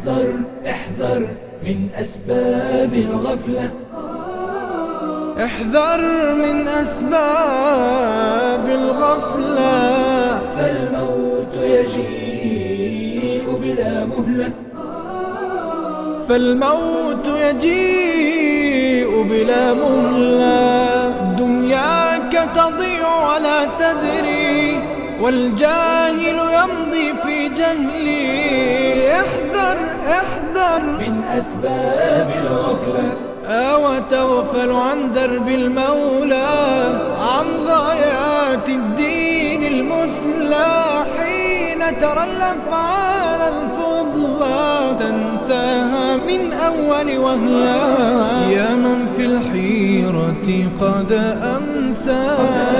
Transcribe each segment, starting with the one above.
احذر احذر من أسباب الغفلة. احذر من أسباب الغفلة، فالموت يجيء بلا مهلة. فالموت يجيء بلا مهلة. دنياك تضيع ولا تدري، والجاهل يمضي في جهله. احذر احذر من أسباب الغفلة، وتغفل عن درب المولى، عن غايات الدين المثلى. حين ترى الأفعال الفضلى تنساها من أول وهلة. يا من في الحيرة قد أمسى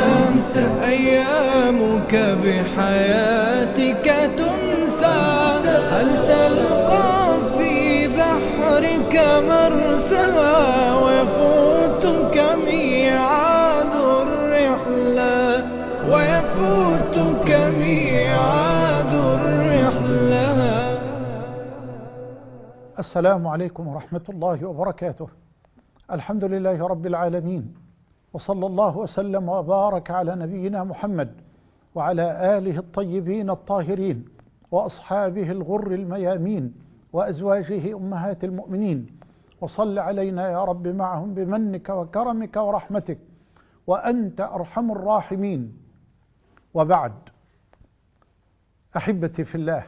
أيامك بحياتك تنسى. هل تلقى في بحرك مرسى، ويفوتك ميعاد الرحلة، ويفوتك ميعاد الرحلة. السلام عليكم ورحمة الله وبركاته. الحمد لله رب العالمين، وصلى الله وسلم وبارك على نبينا محمد وعلى آله الطيبين الطاهرين وأصحابه الغر الميامين وأزواجه أمهات المؤمنين. وصل علينا يا رب معهم بمنك وكرمك ورحمتك، وأنت أرحم الراحمين. وبعد، أحبتي في الله،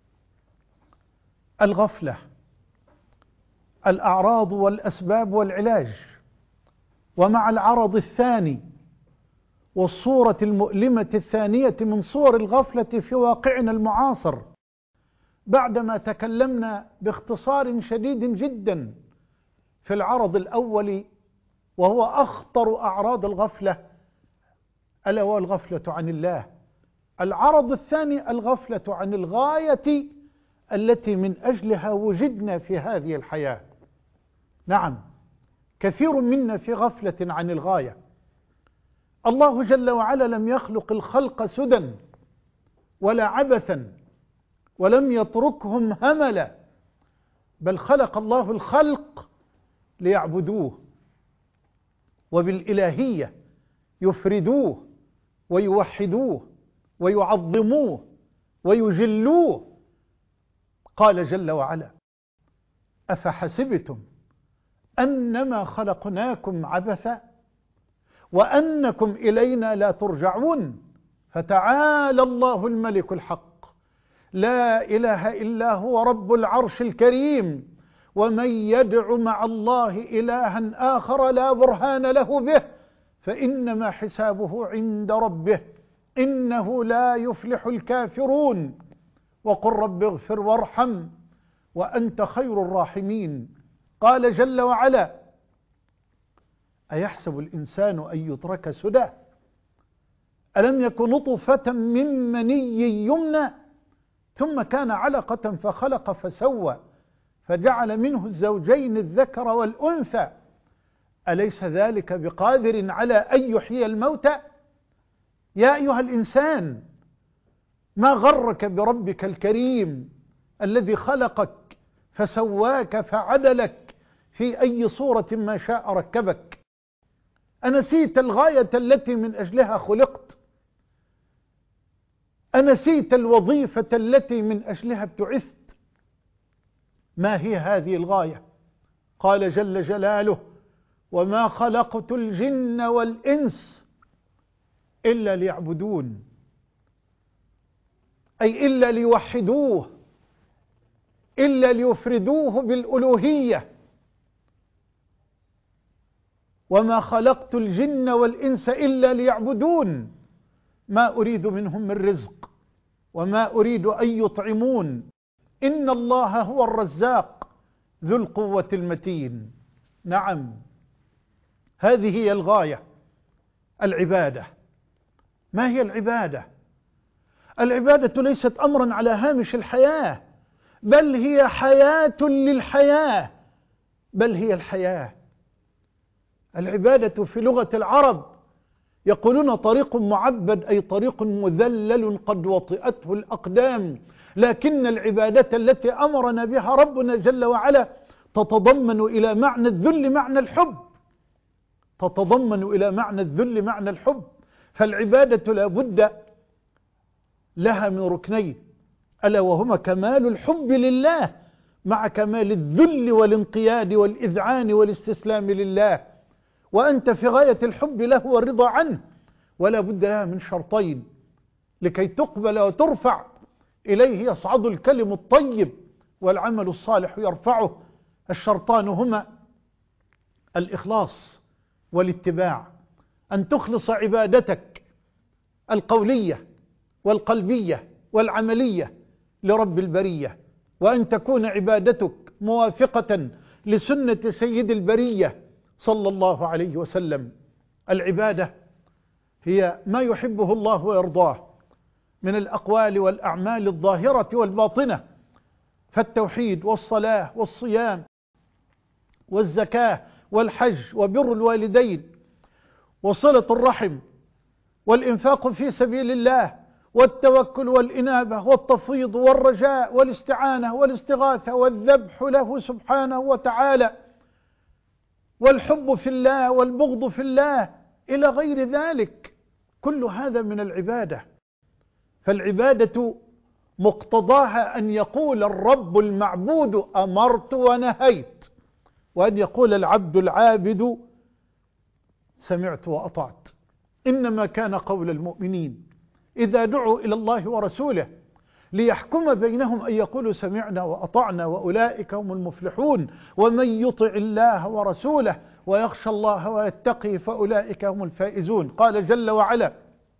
الغفلة، الأعراض والأسباب والعلاج. ومع العرض الثاني والصورة المؤلمة الثانية من صور الغفلة في واقعنا المعاصر، بعدما تكلمنا باختصار شديد جدا في العرض الأول وهو أخطر أعراض الغفلة، ألا وهو الغفلة عن الله. العرض الثاني الغفلة عن الغاية التي من أجلها وجدنا في هذه الحياة. نعم، كثير منا في غفلة عن الغاية. الله جل وعلا لم يخلق الخلق سدى ولا عبثا، ولم يتركهم هملا، بل خلق الله الخلق ليعبدوه، وبالإلهية يفردوه ويوحدوه ويعظموه ويجلوه. قال جل وعلا: أفحسبتم أنما خلقناكم عبثا وأنكم إلينا لا ترجعون. فتعالى الله الملك الحق، لا إله إلا هو رب العرش الكريم. ومن يدع مع الله إلها آخر لا برهان له به فإنما حسابه عند ربه، إنه لا يفلح الكافرون. وقل رب اغفر وارحم وأنت خير الراحمين. قال جل وعلا: أيحسب الإنسان أن يترك سدى ألم يكن نطفة من مني يمنى ثم كان علقة فخلق فسوى فجعل منه الزوجين الذكر والأنثى أليس ذلك بقادر على أن يحيي الموتى. يا أيها الإنسان، ما غرك بربك الكريم الذي خلقك فسواك فعدلك في أي صورة ما شاء ركبك. أنسيت الغاية التي من أجلها خلقت؟ أنسيت الوظيفة التي من أجلها ابتعثت؟ ما هي هذه الغاية؟ قال جل جلاله: وما خلقت الجن والإنس إلا ليعبدون، أي إلا ليوحدوه، إلا ليفردوه بالألوهية. وما خلقت الجن والإنس إلا ليعبدون ما أريد منهم من رزق وما أريد أن يطعمون، إن الله هو الرزاق ذو القوة المتين. نعم، هذه هي الغاية، العبادة. ما هي العبادة؟ العبادة ليست أمرا على هامش الحياة، بل هي حياة للحياة، بل هي الحياة. العبادة في لغة العرب يقولون طريق معبد، أي طريق مذلل قد وطئته الأقدام، لكن العبادة التي أمرنا بها ربنا جل وعلا تتضمن إلى معنى الذل معنى الحب، تتضمن إلى معنى الذل معنى الحب. فالعبادة لا بد لها من ركنين، ألا وهما كمال الحب لله مع كمال الذل والانقياد والإذعان والاستسلام لله، وأنت في غاية الحب له والرضا عنه، ولا بد لها من شرطين لكي تقبل وترفع. إليه يصعد الكلم الطيب والعمل الصالح يرفعه. الشرطان هما الإخلاص والاتباع، أن تخلص عبادتك القولية والقلبية والعملية لرب البرية، وأن تكون عبادتك موافقة لسنة سيد البرية صلى الله عليه وسلم. العبادة هي ما يحبه الله ويرضاه من الأقوال والأعمال الظاهرة والباطنة، فالتوحيد والصلاة والصيام والزكاة والحج وبر الوالدين وصلة الرحم والإنفاق في سبيل الله والتوكل والإنابة والتفويض والرجاء والاستعانة والاستغاثة والذبح له سبحانه وتعالى والحب في الله والبغض في الله إلى غير ذلك. كل هذا من العبادة. فالعبادة مقتضاها أن يقول الرب المعبود أمرت ونهيت، وأن يقول العبد العابد سمعت وأطعت. إنما كان قول المؤمنين إذا دعوا إلى الله ورسوله ليحكم بينهم أن يقولوا سمعنا وأطعنا وأولئك هم المفلحون، ومن يطع الله ورسوله ويخشى الله ويتقي فأولئك هم الفائزون. قال جل وعلا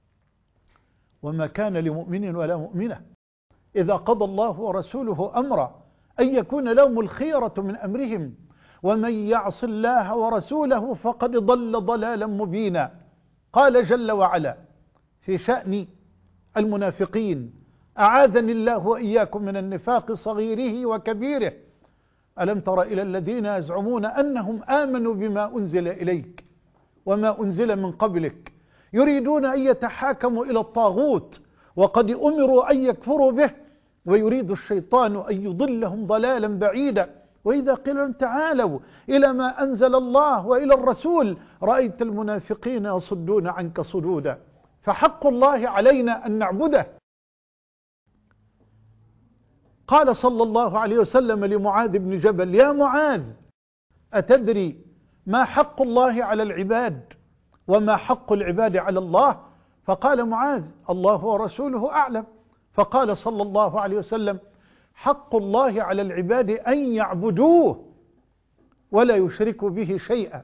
وما كان لمؤمن ولا مؤمنة إذا قضى الله ورسوله أمرا أن يكون لهم الخيرة من أمرهم ومن يعص الله ورسوله فقد ضل ضلالا مبينا. قال جل وعلا في شأن المنافقين أعاذني الله وإياكم من النفاق صغيره وكبيره ألم تر إلى الذين يزعمون أنهم آمنوا بما أنزل إليك وما أنزل من قبلك يريدون أن يتحاكموا إلى الطاغوت وقد أمروا أن يكفروا به ويريد الشيطان أن يضلهم ضلالا بعيدا. وإذا قيل لهم تعالوا إلى ما أنزل الله وإلى الرسول رأيت المنافقين يصدون عنك صدودا. فحق الله علينا أن نعبده. قال صلى الله عليه وسلم لمعاذ بن جبل يا معاذ أتدري ما حق الله على العباد وما حق العباد على الله؟ فقال معاذ الله ورسوله أعلم. فقال صلى الله عليه وسلم حق الله على العباد أن يعبدوه ولا يشركوا به شيئا،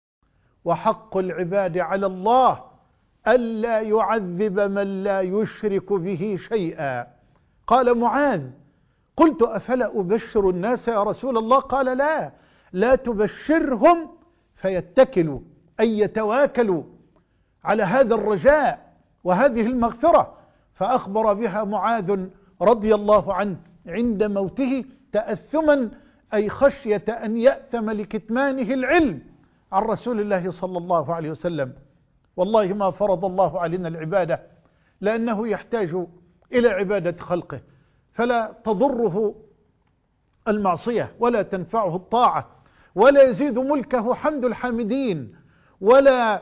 وحق العباد على الله ألا يعذب من لا يشرك به شيئا. قال معاذ قلت أفلا أبشر الناس يا رسول الله؟ قال لا تبشرهم فيتكلوا أي يتواكلوا على هذا الرجاء وهذه المغفرة. فأخبر بها معاذ رضي الله عنه عند موته تأثما أي خشية أن يأثم لكتمانه العلم عن رسول الله صلى الله عليه وسلم. والله ما فرض الله علينا العبادة لأنه يحتاج إلى عبادة خلقه، فلا تضره المعصية ولا تنفعه الطاعة ولا يزيد ملكه حمد الحامدين ولا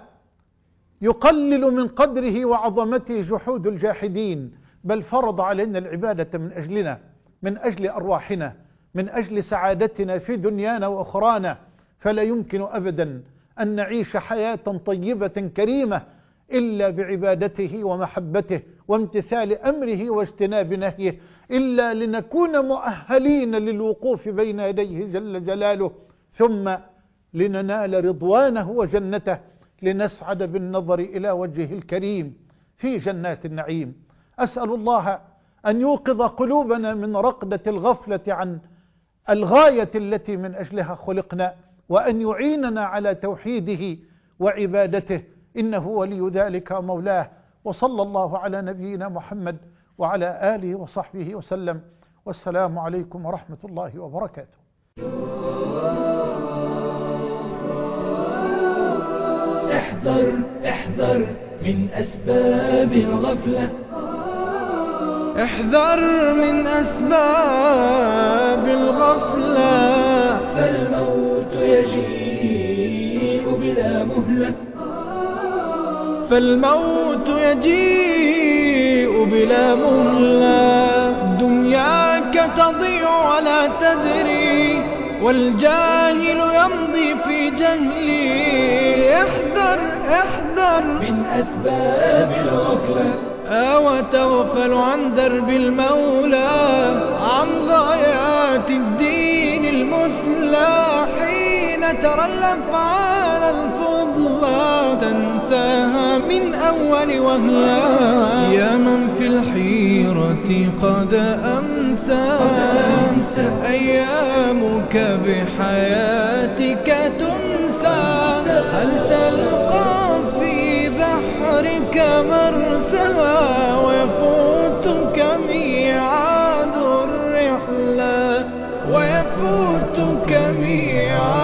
يقلل من قدره وعظمته جحود الجاحدين، بل فرض علينا العبادة من أجلنا، من أجل أرواحنا، من أجل سعادتنا في دنيانا وأخرانا. فلا يمكن أبدا أن نعيش حياة طيبة كريمة إلا بعبادته ومحبته وامتثال أمره واجتناب نهيه، إلا لنكون مؤهلين للوقوف بين يديه جل جلاله، ثم لننال رضوانه وجنته، لنسعد بالنظر إلى وجهه الكريم في جنات النعيم. أسأل الله أن يوقظ قلوبنا من رقدة الغفلة عن الغاية التي من أجلها خلقنا، وأن يعيننا على توحيده وعبادته، إنه ولي ذلك مولاه. وصلى الله على نبينا محمد وعلى آله وصحبه وسلم، والسلام عليكم ورحمة الله وبركاته. احذر من أسباب الغفلة، احذر من أسباب الغفلة، فالموت يجيء بلا مهلة. فالموت يجيء بلا مهلة. دنياك تضيع ولا تدري، والجاهل يمضي في جهله. احذر احذر من أسباب الغفلة، وتغفل عن درب المولى، عن غايات الدين المثلى. حين ترى الأفعال الفضلى تنساها من أول وهلة. يا من في الحيرة قد أمسى، أيامك بحياتك تنسى. هل تلقى في بحرك مرسى، ويفوتك ميعاد الرحلة، ويفوتك ميعاد